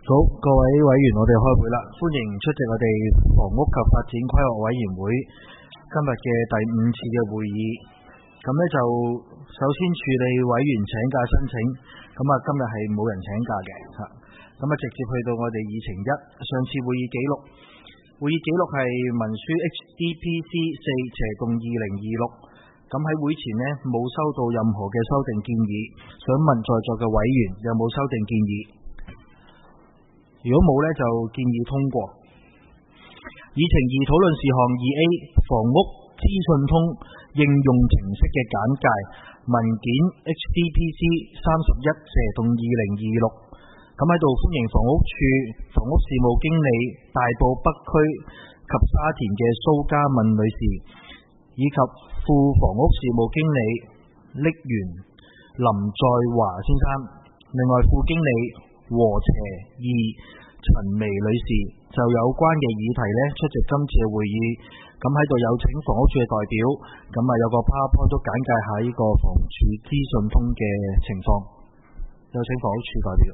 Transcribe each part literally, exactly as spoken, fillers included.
好，各位委員，我哋開會啦，歡迎出席我哋房屋及發展規劃委員會今日嘅第五次嘅會議。咁呢就首先處理委員請假申請，咁啊今日係冇人請假嘅吓，咁啊直接去到我哋議程一，上次會議記錄，會議記錄係文書 H D P C 四斜槓二零二六，咁喺會前呢冇收到任何嘅修訂建議，想問在座嘅委員有冇修訂建議？如果冇呢，就建議通過。議程二討論事項二 A 房屋資訊通應用程式嘅簡介，文件 H D P C 三十一斜槓二零二六。咁喺度歡迎房屋處房屋事務經理大埔北區及沙田嘅蘇嘉敏女士，以及副房屋事務經理瀝源林在華先生，另外副經理和斜二陳薇女士就有關嘅議題呢出席今次嘅會議。咁喺度有請房屋處嘅代表，咁啊有個 PowerPoint 都簡介下呢個房署資訊通嘅情況。有請房屋處代表。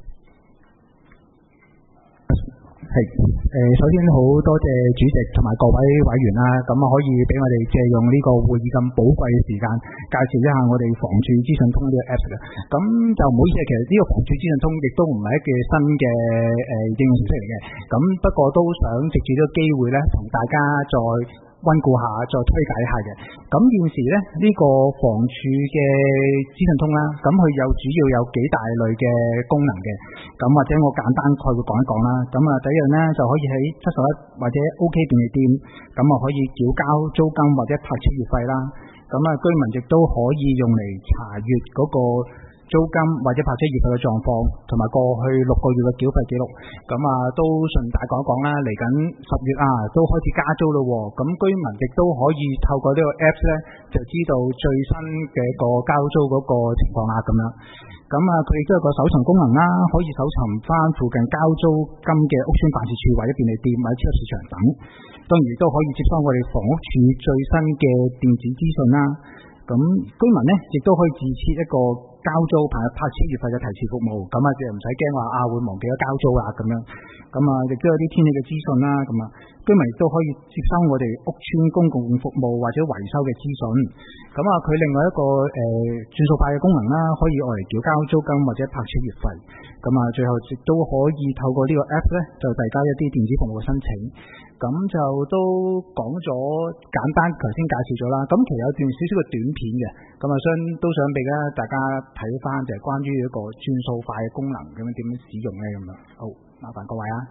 係誒，首先好多謝主席同埋各位委員啦，咁啊可以俾我哋借用呢個會議咁寶貴嘅時間，介紹一下我哋房署資訊通呢個 Apps 嘅。咁就唔好意思，其實呢個房署資訊通亦都唔係一個新嘅誒應用程式嚟嘅，咁不過都想藉住呢個機會咧，同大家再溫故下，再推介一下嘅。咁現時咧呢、這個房署嘅資訊通啦，咁佢有主要有幾大類嘅功能嘅。咁或者我簡單概括講一講啦。咁啊第一樣咧就可以喺七十一或者 OK 便利店，咁啊可以繳交租金或者泊車月費啦。咁啊居民亦都可以用嚟查閱嗰個租金或者泊車月費嘅狀況，同埋過去六個月嘅繳費記錄。咁啊都順帶講一講啦，嚟緊十月啊都開始加租咯。咁居民亦都可以透過呢個 Apps 咧，就知道最新嘅一個交租嗰個情況啦。咁樣，咁啊佢亦都有個搜尋功能啦，可以搜尋翻附近交租金嘅屋邨辦事處或者便利店或者超級市場等。當然亦都可以接收我哋房屋處最新嘅電子資訊啦。咁居民呢亦都可以自設一個交租同埋泊車月費嘅提示服務，咁啊就唔使驚話啊會忘記咗交租啊咁樣。咁啊亦都有啲天氣嘅資訊啦。咁啊居民亦都可以接收我哋屋邨公共服務或者維修嘅資訊。咁啊佢另外一個誒轉數快嘅功能啦，可以用嚟繳交租金或者泊車月費。咁啊最後亦都可以透過呢個 app 咧，就遞交一啲電子服務嘅申請。咁就都講咗簡單，頭先介紹咗啦。咁其實有段少少嘅短片嘅，咁啊想都想俾大家睇翻，就係關於一個轉數快嘅功能咁樣點樣使用咧咁樣。好，麻煩各位啊。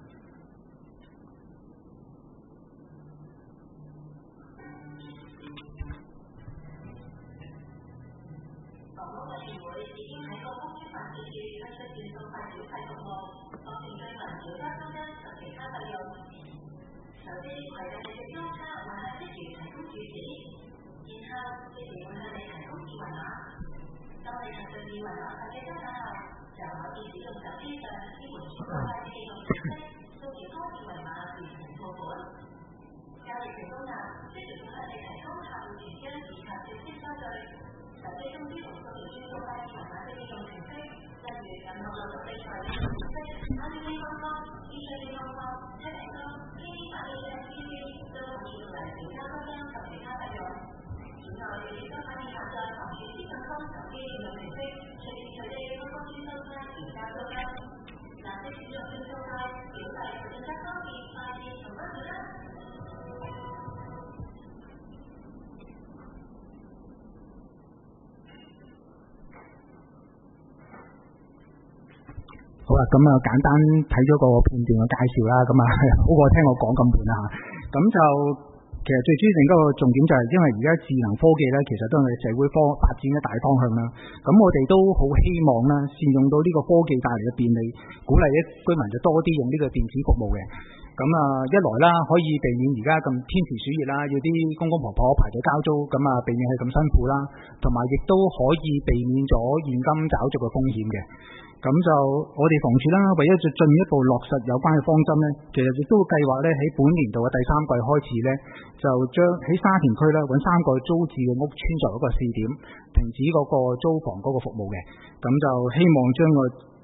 好啦，咁啊簡單睇咗個片段嘅介紹啦，咁啊好過聽我講咁悶啦嚇。咁就其實最主要另一個重點就係，因為而家智能科技咧，其實都係社會科發展嘅大方向啦。咁我哋都好希望啦，善用到呢個科技帶嚟嘅便利，鼓勵啲居民就多啲用呢個電子服務嘅。咁啊一來啦，可以避免而家咁天時暑熱啦，要啲公公婆婆排隊交租，咁啊避免係咁辛苦啦，同埋亦都可以避免咗現金找續嘅風險嘅。咁就我哋房署啦，為咗進一步落實有關嘅方針呢，其實亦都會計劃咧喺本年度嘅第三季開始呢，就將喺沙田區啦揾三個租置嘅屋邨作為一個試點，停止嗰個租房嗰個服務嘅。咁就希望將個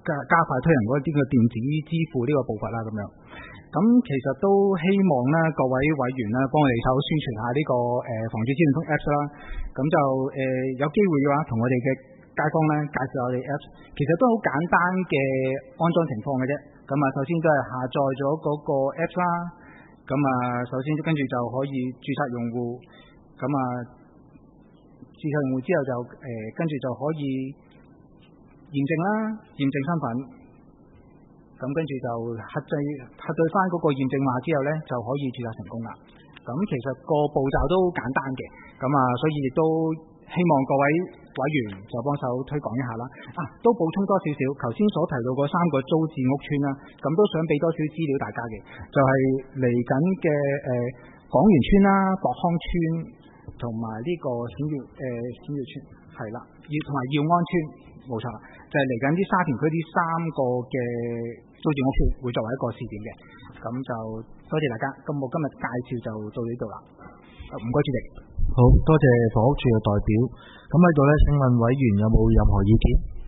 加加快推行嗰啲嘅電子支付呢個步伐啦咁樣。咁其實都希望咧各位委員咧幫我哋手宣傳下呢、這個誒、呃、房署資訊通 Apps 啦。咁就誒、呃、有機會嘅話，同我哋嘅街坊咧介紹我哋 Apps， 其實都好簡單嘅安裝情況嘅啫。咁啊，首先都係下載咗嗰個 Apps 啦。咁啊，首先跟住就可以註冊用戶。咁啊，註冊用戶之後就誒、呃、跟住就可以驗證啦，驗證身份。咁跟住就核對核對翻嗰個驗證碼之後咧，就可以註冊成功啦。咁其實個步驟都簡單嘅。咁啊，所以亦都希望各位委員就幫手推廣一下啦。啊，都補充多少少，頭先所提到嗰三個租置屋邨啦，咁都想俾多少資料大家嘅，就係嚟緊嘅誒廣源邨啦、博康邨同埋呢個顯耀誒顯耀邨係啦，耀同埋耀安邨冇錯啦，就係嚟緊啲沙田區呢三個嘅租置屋邨會作為一個試點嘅。咁就多謝大家，咁我今日介紹就到呢度啦。唔該主席。 好多謝房屋署嘅代表。咁喺度咧，請問委員有冇任何意見？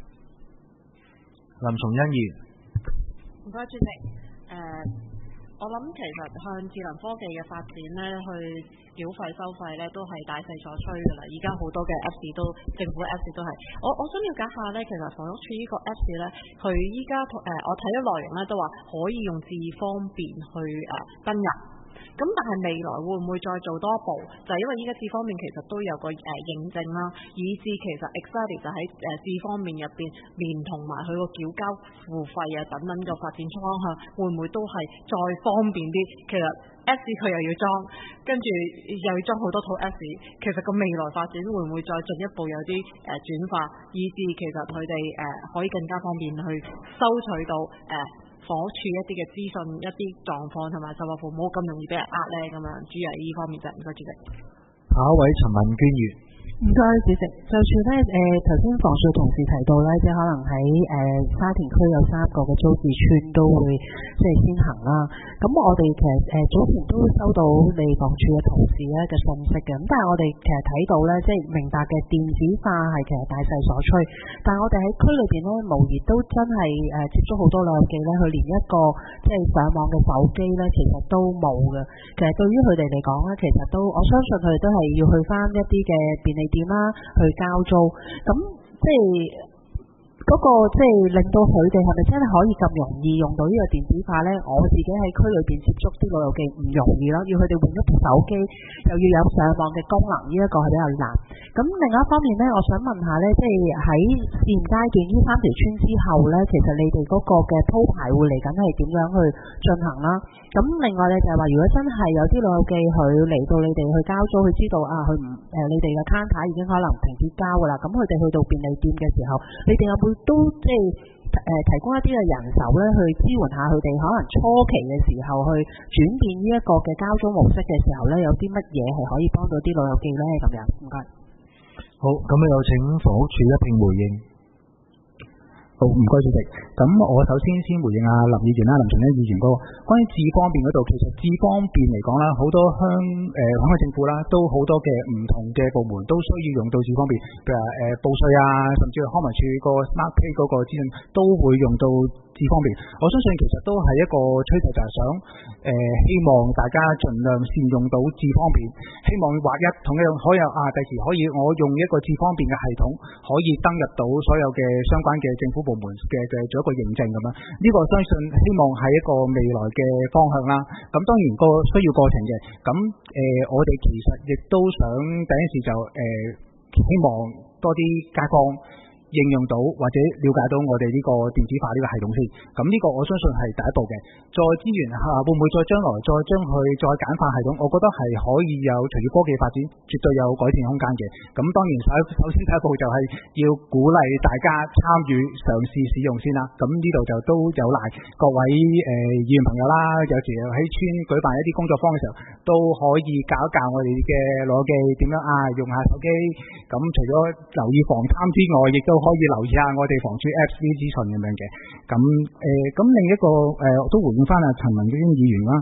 林崇欣議員。 唔該主席。誒、呃，我諗其實向智能科技嘅發展咧，去繳費收費咧，都係大勢所趨㗎啦。而家好多嘅 Apps 都政府嘅 Apps 都係。我我想了解下咧，其實房屋署呢個 Apps 咧，佢依家誒我睇咗內容咧，都話可以用智方便去誒、呃、登入。咁但係未來會唔會再做多一步？就係、是、因為依家智方面其實都有個誒、呃、認證啦，以至其實 exactly 就喺誒智方面入邊，連同埋佢個繳交付費啊等等嘅發展方向，會唔會都係再方便啲？其實 Apps 佢又要裝，跟住又要裝好多套 Apps， 其實個未來發展會唔會再進一步有啲誒、呃、轉化，以至其實佢哋誒可以更加方便去收取到誒。呃房署一啲嘅資訊、一啲狀況同埋售後服務冇咁容易俾人呃咧，咁樣主要係呢方面啫。唔該主席。 下一位陳文娟議員。 唔該主席，就算咧誒頭先房署同事提到咧，即係可能喺誒、呃、沙田區有三個嘅租置邨都會即係先行啦。咁我哋其實誒、呃、早前都收到你房署嘅同事咧嘅信息嘅，咁但係我哋其實睇到咧，即係明白嘅電子化係其實大勢所趨，但係我哋喺區裏邊咧，無疑都真係誒、呃、接觸好多老友記咧，佢連一個即係上網嘅手機咧，其實都冇嘅。其實對於佢哋嚟講咧，其實都我相信佢哋都係要去翻一啲嘅便利店啦，去交租，咁即係嗰、那個即係令到佢哋係咪真係可以咁容易用到呢個電子化呢？我自己喺區裏邊接觸啲老友記唔容易咯，要佢哋換一部手機，又要有上網嘅功能，呢、這、一個係比較難。咁另外一方面呢，我想問下呢，即係喺試驗階段呢三條村之後呢，其實你哋嗰個嘅鋪排會嚟緊係點樣去進行啦？咁另外呢，就係話，如果真係有啲老友記佢嚟到你哋去交租，佢知道啊，佢唔誒你哋嘅 counter 已經可能停止交㗎啦，咁佢哋去到便利店嘅時候，你哋有冇都即係誒、呃、提供一啲嘅人手咧，去支援下佢哋，可能初期嘅時候去轉變呢一個嘅交租模式嘅時候咧，有啲乜嘢係可以幫到啲老友記咧？咁樣唔該。 好，咁有請房屋署一併回應。 好，唔該主席。咁我首先先回應阿林議員啦，林崇欣議員嗰個關於智方便嗰度，其實智方便嚟講啦，好多鄉誒香港政府啦，都好多嘅唔同嘅部門都需要用到智方便，譬如誒、呃、報稅啊，甚至係康文署個 Smart Pay 嗰個資訊都會用到智方便。我相信其實都係一個趨勢，就係想誒、呃、希望大家盡量善用到智方便，希望劃一統一可以啊，第時可以我用一個智方便嘅系統，可以登入到所有嘅相關嘅政府部門嘅嘅做一個認證咁樣。呢、這個相信希望係一個未來嘅方向啦。咁當然個需要過程嘅。咁誒、呃，我哋其實亦都想第一時就誒、呃，希望多啲街坊應用到或者了解到我哋呢個電子化呢個系統先，咁呢個我相信係第一步嘅。再資源下會唔會再將來再將佢再簡化系統？我覺得係可以有隨住科技發展，絕對有改善空間嘅。咁當然首首先第一步就係要鼓勵大家參與嘗試使用先啦。咁呢度就都有賴各位誒、呃、議員朋友啦，有時喺村舉辦一啲工作坊嘅時候，都可以教一教我哋嘅老友記點樣啊用下手機。咁除咗留意防貪之外，亦都可以留意下我哋房署 Apps 啲資訊咁樣嘅。咁誒咁另一個誒、呃、都回應翻阿陳文娟議員啦。咁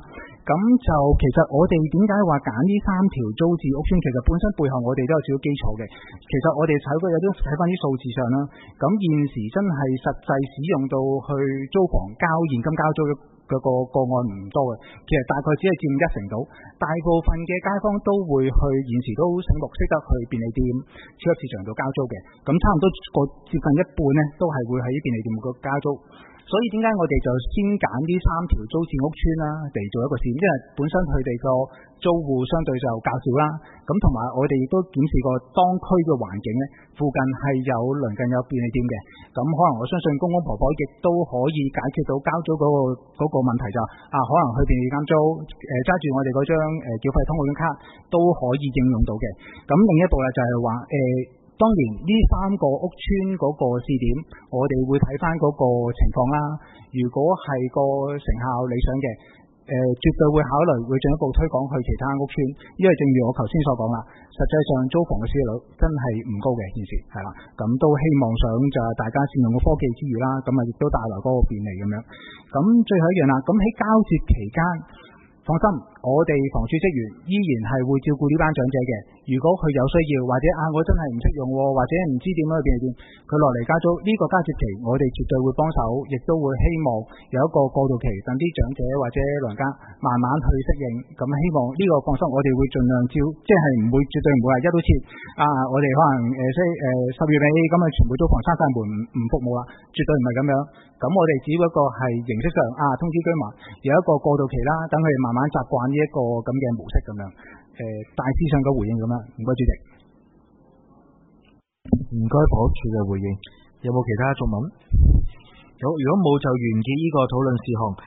咁就其實我哋點解話揀呢三條租置屋邨？其實本身背後我哋都有少少基礎嘅。其實我哋睇過有啲睇翻啲數字上啦，咁現時真係實際使用到去租房交現金交租嘅個個案唔多嘅，其實大概只係佔一成到。大部分嘅街坊都會去現時都醒目識得去便利店、超級市場度交租嘅，咁差唔多個接近一半呢都係會喺便利店度交租。所以點解我哋就先揀呢三條租置屋邨啦嚟做一個試驗，因為本身佢哋個租戶相對就較少啦，咁同埋我哋亦都檢視過當區嘅環境呢，附近係有鄰近有便利店嘅，咁可能我相信公公婆婆亦都可以解決到交租嗰、嗰個嗰、嗰個問題就啊，可能去便利店交租，誒揸住我哋嗰張誒繳費通訊卡都可以應用到嘅。咁另一步咧就係話誒。當然呢三個屋邨嗰個試點，我哋會睇翻嗰個情況啦。如果係個成效理想嘅，誒、呃、絕對會考慮會進一步推廣去其他屋邨，因為正如我頭先所講啦，實際上租房嘅市率真係唔高嘅件事，係啦。咁都希望想就係大家善用個科技之餘啦，咁啊亦都帶來嗰個便利咁樣。咁最後一樣啦，咁喺交接期間，放心，我哋房署職員依然係會照顧呢班長者嘅。如果佢有需要，或者啊我真係唔識用，或者唔知點樣去便利店，佢落嚟交租呢、這個交接期，我哋絕對會幫手，亦都會希望有一個過渡期，等啲長者或者老人家慢慢去適應。咁希望呢個放心，我哋會盡量照，即係唔會絕對唔會話一刀切啊！我哋可能誒即係誒十月尾咁啊，全部租房閂晒門唔服務啦，絕對唔係咁樣。咁我哋只不過係形式上啊通知居民有一個過渡期啦，等佢哋慢慢習慣呢一個咁嘅模式咁樣。誒、呃，大致上嘅回應咁樣，唔該主席。 唔該房屋署嘅回應，有冇其他作文？好，如果冇就完結呢個討論事項。